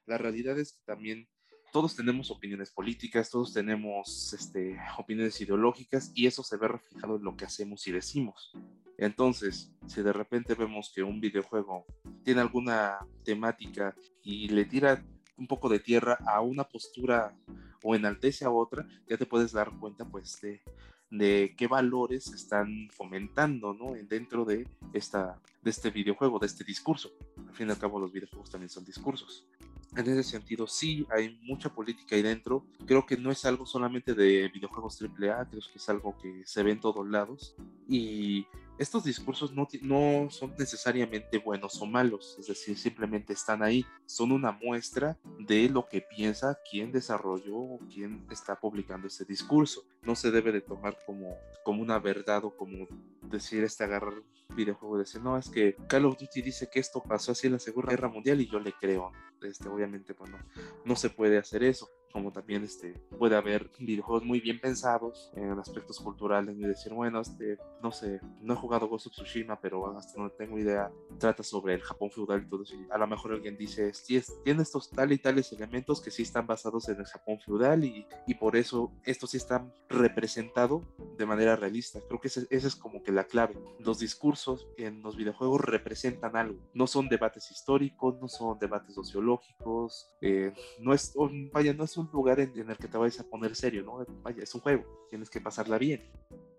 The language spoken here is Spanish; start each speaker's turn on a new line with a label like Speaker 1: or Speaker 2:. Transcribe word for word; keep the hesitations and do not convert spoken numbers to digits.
Speaker 1: La realidad es que también todos tenemos opiniones políticas, todos tenemos este, opiniones ideológicas y eso se ve reflejado en lo que hacemos y decimos. Entonces, si de repente vemos que un videojuego tiene alguna temática y le tira un poco de tierra a una postura o enaltece a otra, ya te puedes dar cuenta pues de, de qué valores están fomentando, ¿no? Dentro de, esta, de este videojuego, de este discurso. Al fin y al cabo los videojuegos también son discursos. En ese sentido, sí, hay mucha política ahí dentro. Creo que no es algo solamente de videojuegos triple A, creo que es algo que se ve en todos lados. Y estos discursos no, no son necesariamente buenos o malos, es decir, simplemente están ahí. Son una muestra de lo que piensa quien desarrolló o quien está publicando ese discurso. No se debe de tomar como, como una verdad o como decir, este agarrar un videojuego y decir, no, es que Call of Duty dice que esto pasó así en la Segunda Guerra Mundial y yo le creo. Este, obviamente, pues no, no se puede hacer eso. Como también este, puede haber videojuegos muy bien pensados en aspectos culturales y decir, bueno, este, no sé, no he jugado Ghost of Tsushima, pero hasta no tengo idea, trata sobre el Japón feudal y todo eso. Y a lo mejor alguien dice, sí, es, tiene estos tal y tales elementos que sí están basados en el Japón feudal y, y por eso esto sí está representado de manera realista. Creo que esa ese es como que la clave. Los discursos en los videojuegos representan algo. No son debates históricos, no son debates sociológicos, eh, no es, vaya, no es un lugar en, en el que te vayas a poner serio, ¿no? Vaya, es un juego, tienes que pasarla bien.